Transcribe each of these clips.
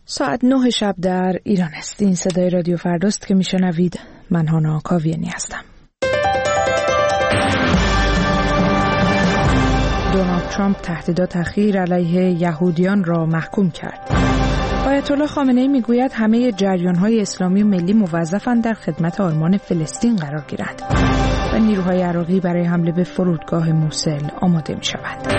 ساعت 9 شب در ایران است. این صدای رادیو فرداست که میشنوید. من هانا کاویانی هستم. دونالد ترامپ تهدیدات اخیر علیه یهودیان را محکوم کرد. آیت الله خامنه‌ای میگوید همه جریان‌های اسلامی و ملی موظفند در خدمت آرمان فلسطین قرار گیرند و نیروهای عراقی برای حمله به فرودگاه موصل آماده می‌شوند.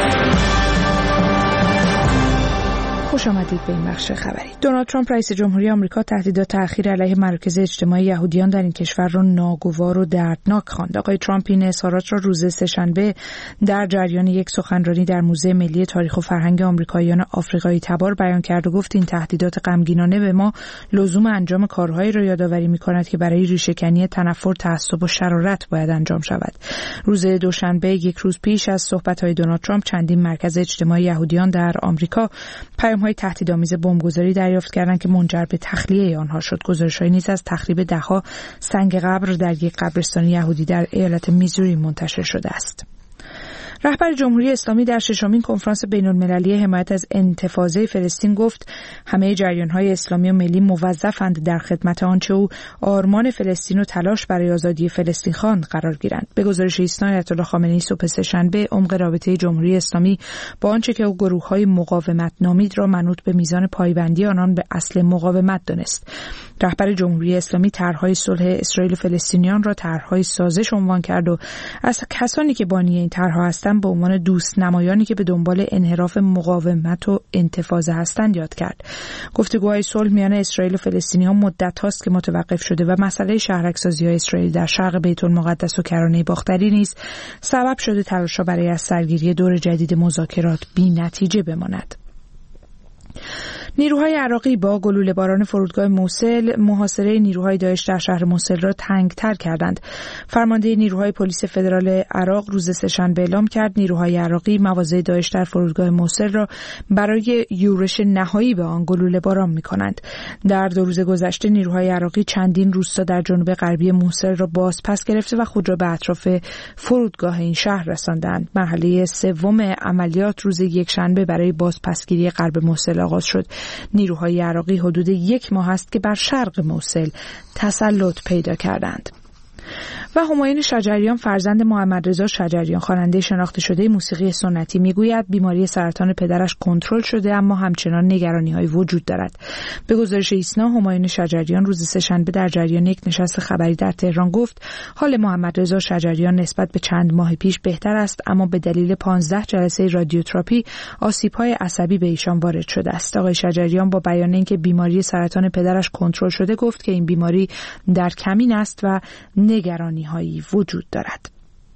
خوش آمدید به این بخش خبری. دونالد ترامپ رئیس جمهوری آمریکا تهدیدات اخیر علیه مراکز اجتماعی یهودیان در این کشور را ناگوار و دردناک خواند. آقای ترامپ این اظهارات را روز سه‌شنبه در جریان یک سخنرانی در موزه ملی تاریخ و فرهنگ آمریکاییان آفریقایی تبار بیان کرد و گفت این تهدیدات غمگینانه به ما لزوم انجام کارهایی را یادآوری می‌کند که برای ریشه‌کنی تنفر، تعصب و شرارت باید انجام شود. روز دوشنبه، یک روز پیش از صحبت‌های دونالد ترامپ، چندین مرکز اجتماعی یهودیان در آمریکا های تهدیدآمیز بمبگذاری دریافت کردند که منجر به تخلیه آنها شد. گزارش‌هایی نیز از تخریب ده‌ها سنگ قبر در یک قبرستان یهودی در ایالت میزوری منتشر شده است. رهبر جمهوری اسلامی در ششمین کنفرانس بین‌المللی حمایت از انتفاضه فلسطین گفت همه جریان‌های اسلامی و ملی موظفند در خدمت آنچه او آرمان فلسطین و تلاش برای آزادی فلسطین خواند قرار گیرند. به گزارش ایسنا آیت الله خامنه‌ای صبح سه‌شنبه عمق رابطه جمهوری اسلامی با آنچه که او گروه‌های مقاومت نامید را منوط به میزان پایبندی آنان به اصل مقاومت دانست. رهبر جمهوری اسلامی طرح‌های صلح اسرائیل و فلسطینیان را طرح‌های سازش عنوان کرد و از کسانی که بانی این طرح‌ها هستند به عنوان دوست نمایانی که به دنبال انحراف مقاومت و انتفاضه هستند یاد کرد. گفتگوهای صلح میان اسرائیل و فلسطینیان مدت هاست که متوقف شده و مسئله شهرک‌سازی‌های اسرائیل در شرق بیت المقدس و کرانه باختری نیز سبب شده تلاش‌ها برای از سرگیری دور جدید مذاکرات بی‌نتیجه بماند. نیروهای عراقی با گلوله‌باران فرودگاه موصل محاصره نیروهای داعش در شهر موصل را تنگ‌تر کردند. فرمانده نیروهای پلیس فدرال عراق روز سه‌شنبه اعلام کرد نیروهای عراقی مواضع داعش در فرودگاه موصل را برای یورش نهایی به آن گلوله‌باران می‌کنند. در 2 روز گذشته نیروهای عراقی چندین روستا در جنوب غربی موصل را بازپس گرفته و خود را به اطراف فرودگاه این شهر رساندند. مرحله سوم عملیات روز یکشنبه برای بازپسگیری غرب موصل آغاز شد. نیروهای عراقی حدود 1 ماه است که بر شرق موصل تسلط پیدا کردند. و همایون شجریان فرزند محمد رضا شجریان خواننده شناخته شده موسیقی سنتی میگوید بیماری سرطان پدرش کنترل شده اما همچنان نگرانی‌های وجود دارد. به گزارش ایسنا همایون شجریان روز سه‌شنبه در جریان یک نشست خبری در تهران گفت حال محمد رضا شجریان نسبت به چند ماه پیش بهتر است اما به دلیل 15 جلسه رادیوتراپی آسیب‌های عصبی به ایشان وارد شده است. آقای شجریان با بیان اینکه بیماری سرطان پدرش کنترل شده گفت که این بیماری در کمین است و نگرانی‌هایی وجود دارد.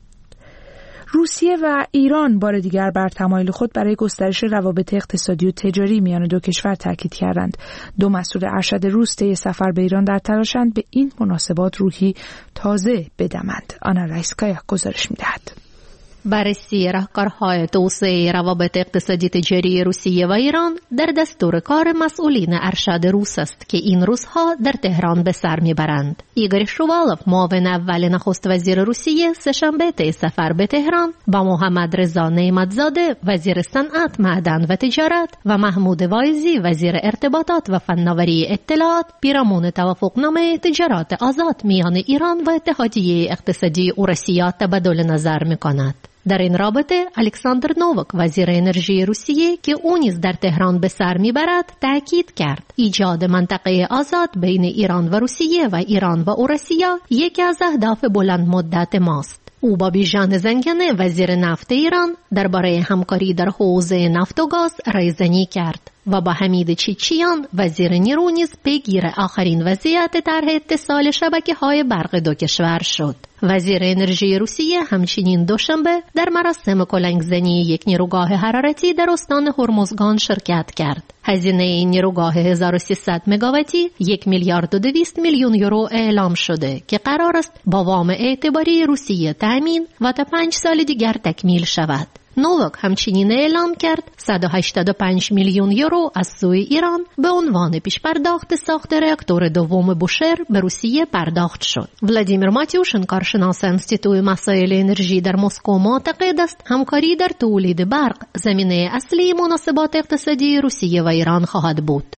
روسیه و ایران بار دیگر بر تمایل خود برای گسترش روابط اقتصادی و تجاری میان دو کشور تاکید کردند. 2 مسئول ارشد روس طی سفر به ایران در تلاشند به این مناسبات روحی تازه بدمند. آنا رایسکایا گزارش می‌دهد. بررسی راهکارهای توسعه روابط اقتصادی تجاری روسیه و ایران در دستور کار مسئولین ارشد روس است که این روزها در تهران به سر میبرند. ایگور شووالوف معاون اول نخست وزیر روسیه سه‌شنبه طی سفر به تهران با محمد رضا نعمتزاده وزیر صنعت، معدن و تجارت و محمود وایزی وزیر ارتباطات و فناوری اطلاعات پیرامون توافقنامه تجارت آزاد میان ایران و اتحادیه اقتصادی اوراسیا تبادل نظر میکند. در این رابطه الکساندر نووک وزیر انرژی روسیه که او نیز در تهران به سر میبرد تاکید کرد ایجاد منطقه آزاد بین ایران و روسیه و ایران و اوراسیا یکی از اهداف بلند مدت ماست. او با بیژن زنگنه وزیر نفت ایران درباره همکاری در حوزه نفت و گاز رایزنی کرد و با حمید چیچیان وزیر نیرو نیز پیگیر آخرین وضعیت طرح اتصال شبکه‌های برق دو کشور شد. وزیر انرژی روسیه همچنین دوشنبه در مراسم کلنگزنی یک نیروگاه حرارتی در استان هرمزگان شرکت کرد. هزینه این نیروگاه 1300 مگاواتی 1,200,000,000 یورو اعلام شده که قرار است با وام اعتباری روسیه تامین و تا 5 سال دیگر تکمیل شود. نووک همچنین اعلام کرد 185 میلیون یورو از سوی ایران به عنوان پیش‌پرداخت ساخت راکتور دوم بوشهر به روسیه پرداخت شد. ولادیمیر ماتیوشن کارشناس انستیتوی مسائل انرژی در مسکو معتقد است همکاری در تولید برق زمینه اصلی مناسبات اقتصادی روسیه و ایران خواهد بود.